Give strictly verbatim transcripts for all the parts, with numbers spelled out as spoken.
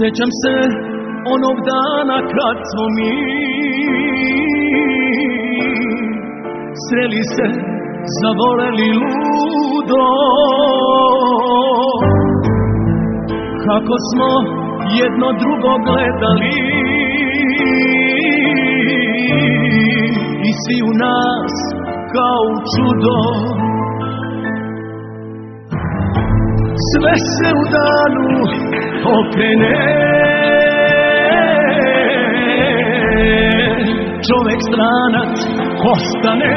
Sjećam se onog dana kad smo mi sreli se, zavoleli ludo. Kako smo jedno drugo gledali i svi u nas kao čudo. Sve se u danu okrene, čovek stranac ostane.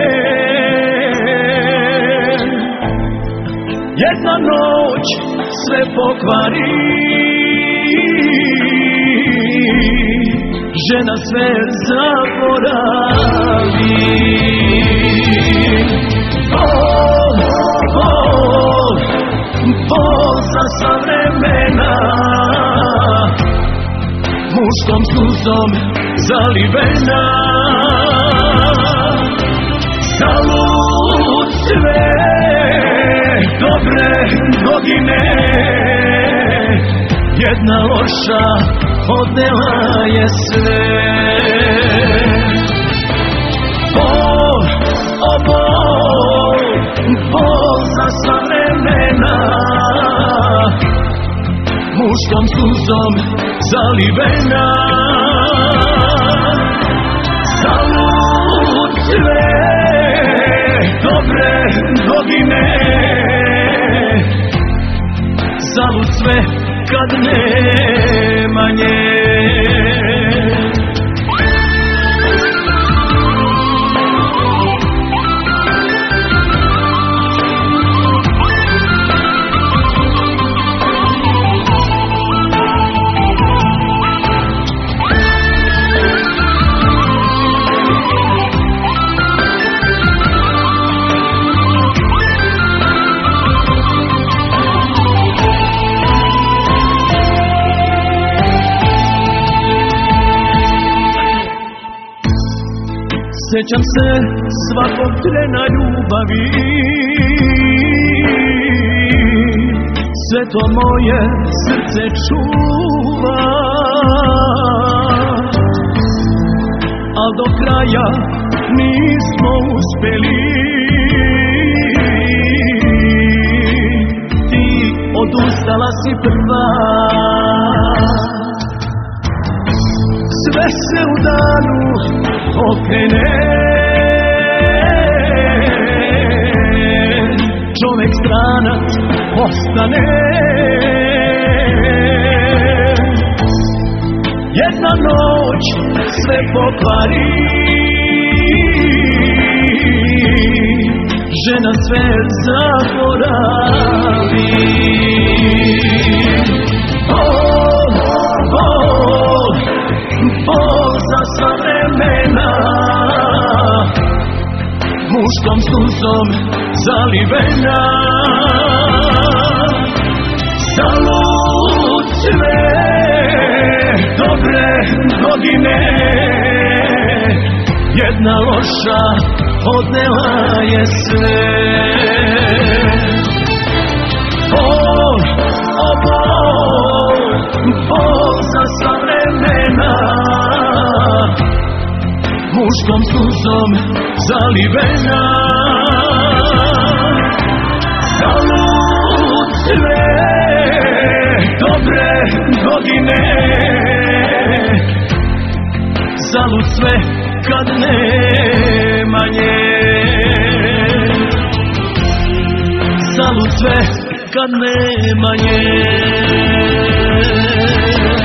Jedna noć sve pokvari, žena sve zaboravi. Bol, bol, bol za sva vremena, muškom suzom zalivena. Zalud sve dobre godine, jedna loša odnela je sve. Bol, o bol, bol za sva vremena, muškom suzom zalivena. Zalud sve dobre godine, zalud sve kad nema nje. Sjećam se svakog trena ljubavi, sve to moje srce čuva, al do kraja nismo uspeli. Ti odustala si prva. Sve se u danu okrene, čovek stranac ostane. Jedna noć sve pokvari, žena sve zaboravi. Bol, bol, bol za sva vremena, muškom suzom zalivena. Zalud sve dobre godine, jedna loša odnela je sve. Bol, o bol, bol za sva vremena, muškom suzom zalivena. Zalud sve dobre godine, zalud sve kad nema nje. Zalud sve kad nema nje.